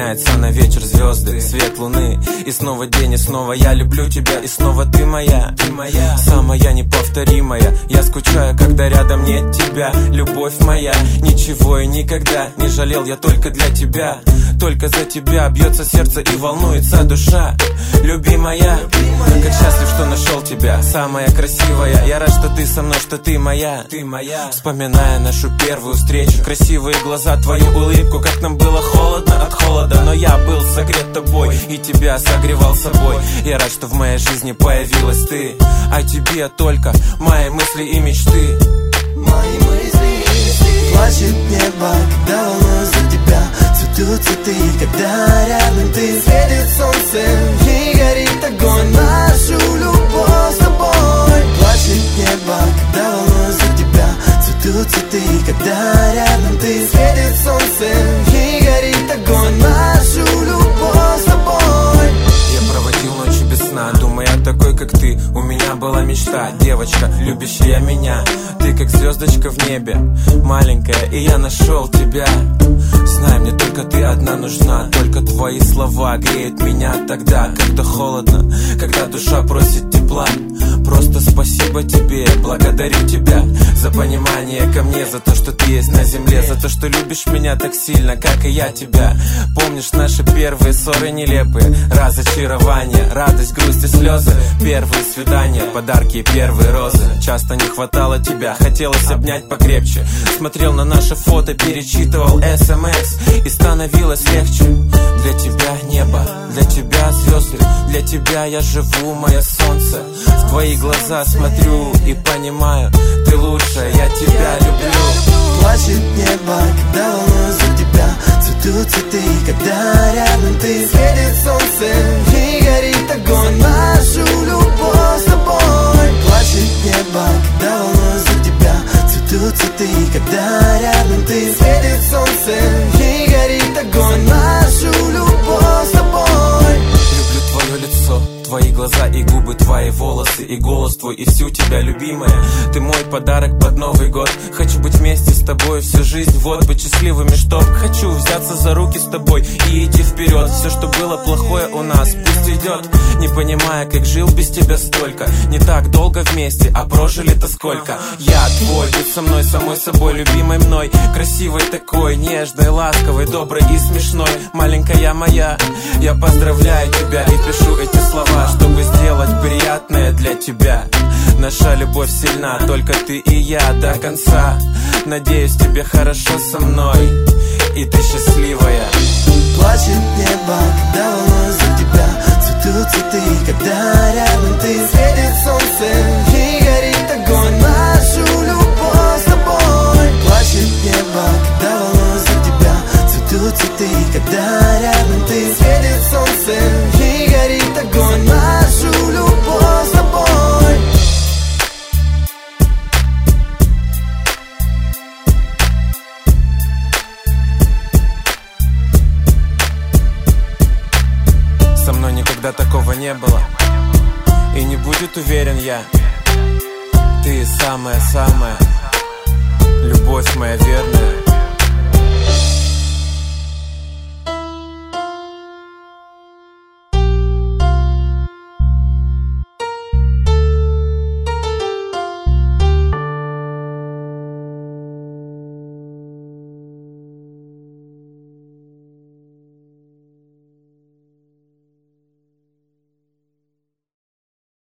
меняется на вечер звезды, свет луны. И снова день, и снова я люблю тебя, и снова ты моя, самая неповторимая. Я скучаю, когда рядом нет тебя, любовь моя. Ничего и никогда не жалел я только для тебя. Только за тебя бьется сердце и волнуется душа. Любимая, как счастлив, что нашел тебя, самая красивая. Я рад, что ты со мной, что ты моя. Вспоминая нашу первую встречу, красивые глаза, твою улыбку, как нам было холодно от холода, но я был согрет тобой и тебя согревал собой. Я рад, что в моей жизни появилась ты, а тебе только мои мысли и мечты. Плачет небо, когда волнуюсь за тебя. Цветут цветы, когда рядом ты. Светит солнце и горит огонь, нашу любовь с тобой. Плачет небо, когда волнуюсь за тебя. Цветут цветы, когда рядом ты. Светит солнце и горит огонь, нашу любовь с тобой. Я проводил ночи без сна, думая такой, как ты. У меня была мечта, девочка, любящая меня. Ты как звездочка в небе, маленькая, и я нашел тебя. Знай, мне только ты одна нужна. Только твои слова греют меня тогда, когда холодно, когда душа просит тепла. Просто спасибо тебе, благодарю тебя за понимание ко мне, за то, что ты есть на земле, за то, что любишь меня так сильно, как и я тебя. Помнишь наши первые ссоры нелепые, разочарования, радость, грусть и слезы, первые свидания, подарки и первые розы. Часто не хватало тебя, хотелось обнять покрепче. Смотрел на наши фото, перечитывал СМС, и становилось легче. Для тебя небо, для тебя звезды, для тебя я живу, мое солнце. В твои глаза смотрю и понимаю, ты лучшая, я тебя люблю. Плачет небо, когда волнуюсь за тебя. Цветут цветы, когда рядом ты. Светит солнце и горит огонь, нашу любовь с тобой. Плачет небо, когда волнуюсь за тебя. Цветут цветы, когда рядом ты. Светит солнце и горит огонь, нашу любовь с тобой. Люблю твое лицо, твои глаза и губы, твои волосы и голос твой, и всю тебя, любимая. Ты мой подарок под Новый год. Хочу быть вместе с тобой всю жизнь, вот, быть счастливыми, чтоб. Хочу взяться за руки с тобой и идти вперед. Все, что было плохое у нас, пусть идет. Не понимая, как жил без тебя столько. Не так долго вместе, а прожили-то сколько. Я твой, будь со мной, самой собой, любимой мной. Красивой такой, нежной, ласковой, доброй и смешной. Маленькая моя, я поздравляю тебя и пишу эти слова, чтобы сделать приятное для тебя. Наша любовь сильна, только ты и я до конца. Надеюсь, тебе хорошо со мной, и ты счастливая. Плачет небо, когда волнуюсь за тебя. Цветут цветы, когда рядом ты. Светит солнце и горит огонь, нашу любовь с тобой. Плачет небо, когда волнуюсь за тебя. Цветут цветы, когда рядом ты. Светит солнце и горит огонь, нашу любовь с тобой. Со мной никогда такого не было, и не будет, уверен я. Ты самая-самая, любовь моя верная.